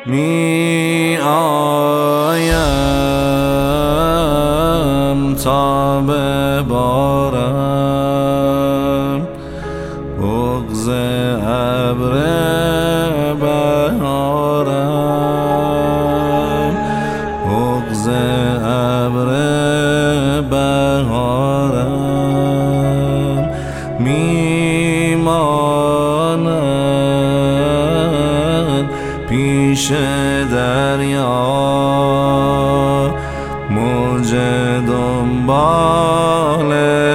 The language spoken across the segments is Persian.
می آیم تا ببارم بغض ابر بهارم، بغض ابر بهارم. میمانم پیش دریا موج دنبال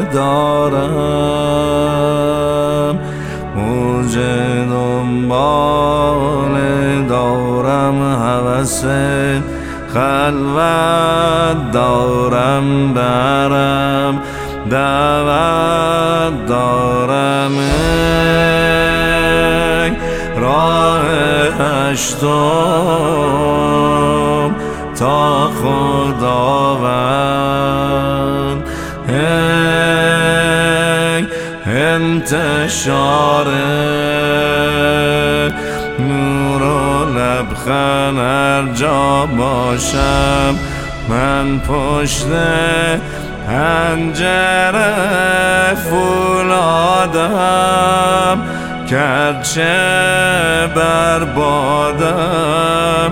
دارم، موج دنبال دارم. هوس خلوت دارم، برم دعوت دارم. ای راه هشتم تا خداوند، ای انتشار نور و لبخند هر جا باشم. من پشت پنجره فولادم، گرچه بربادم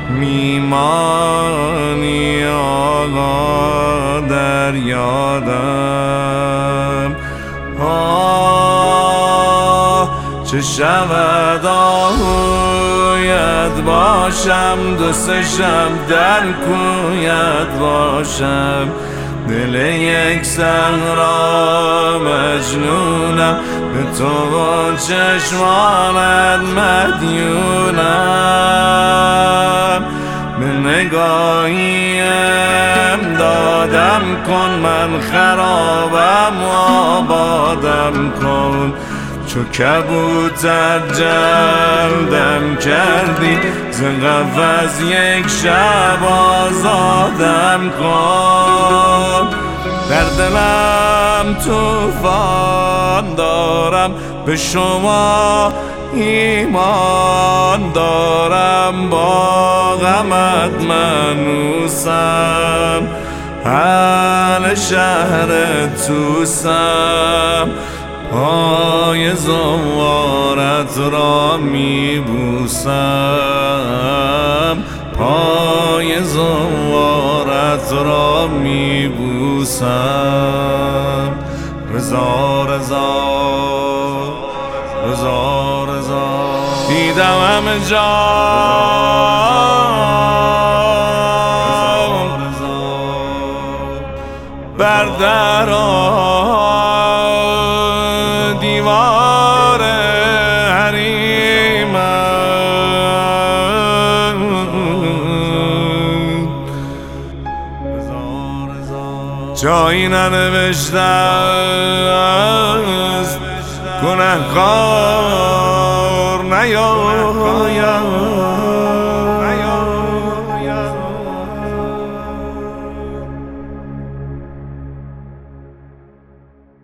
میمانی آقا در یادم. چه شود آهویت باشم، دو سه شب در کویت باشم. دل یک صحرا مجنونم، به تو و چشمانت مدیونم. به نگاهیم دادم کن، من خرابم و آبادم کن. چو کبوتر جلدم کردی، ز قفس یک شب آزادم کن. در دلم طوفان دارم، به شما ایمان دارم. با غمت منوسم، اهل شهر توسم. پای زوارت را میبوسم، پای زوارت را میبوسم. رضا رضا رضا رضا دیدم همه جا بر درها دیوار حریمم. جایی ننوشته است گنهکار نیاید.